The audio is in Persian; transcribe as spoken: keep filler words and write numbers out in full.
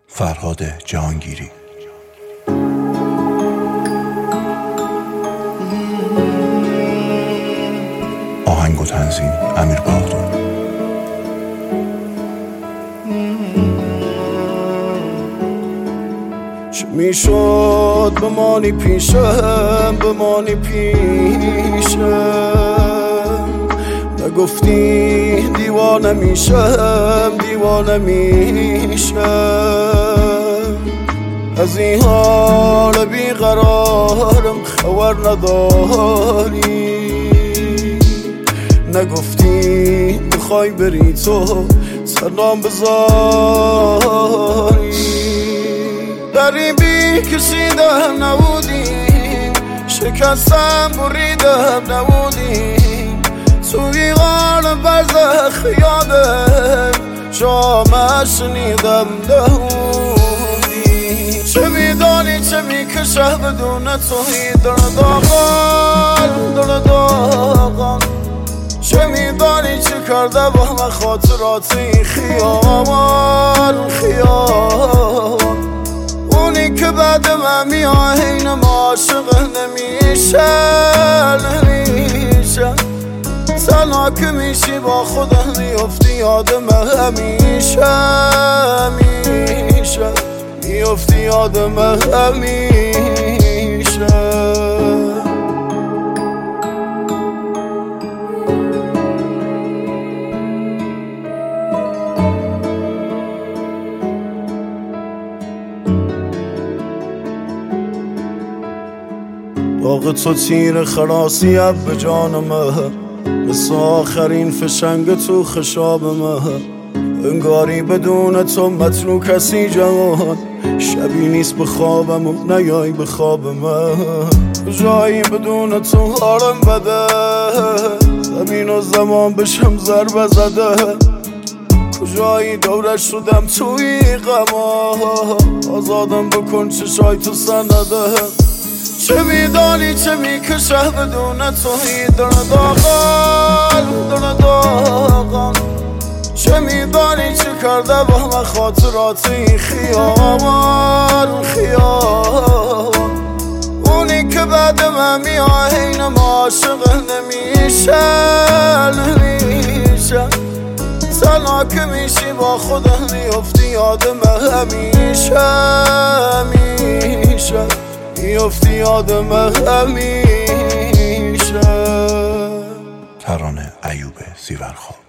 فرهاد جهانگیری. آهنگ و تنظیم امیر بهادر. چه میشد بمانی پیشم، بمانی پیشم، نگفتی دیوانه میشم، دیوانه میشم. از این حال بیقرارم خبر نداری، نگفتی میخوای بری تو سلام بذاری. غریبی کشیدم نبودی، شکستم بریدم نبودی، توی غار برزخ یادم شامه شنیدم نبودی. چه میدانی چه میکشه بدون توی درد آقان، درد آقان. چه میدانی چه کرده با همه خاطرات این خیابان، خیابان. اونی که بعد من میاه این ما عاشق نمیشه، نمیشه. تنها که میشی با خودم میافتی یادم همیشه، همیشه میافتی یادم همیشه. باغ تو تیر خلاصی به جانمه، مثل آخرین فشنگ تو خشاب مه. انگاری بدون تو مطلوب کسی جوان، شبی نیست به خوابم و نیای به خواب من. جایی بدون تو حالم بده، زمین و زمان بشم ضربه زده. کجایی دورش شدم توی غما، آزادم بکن چشای تو سنده. چه میدانی چه میکشه بدون توی درد آقان، درد آقان. چه میدانی چه کرده با همه خاطرات این خیابان، خیابان. اونی که بعد من میاه این ما عاشق نمیشه، نمیشه. تنها که میشی با خودم میافتی یادم همیشه، همیشه میافتی یادم همیشه. ترانه ایوب زیورخواب.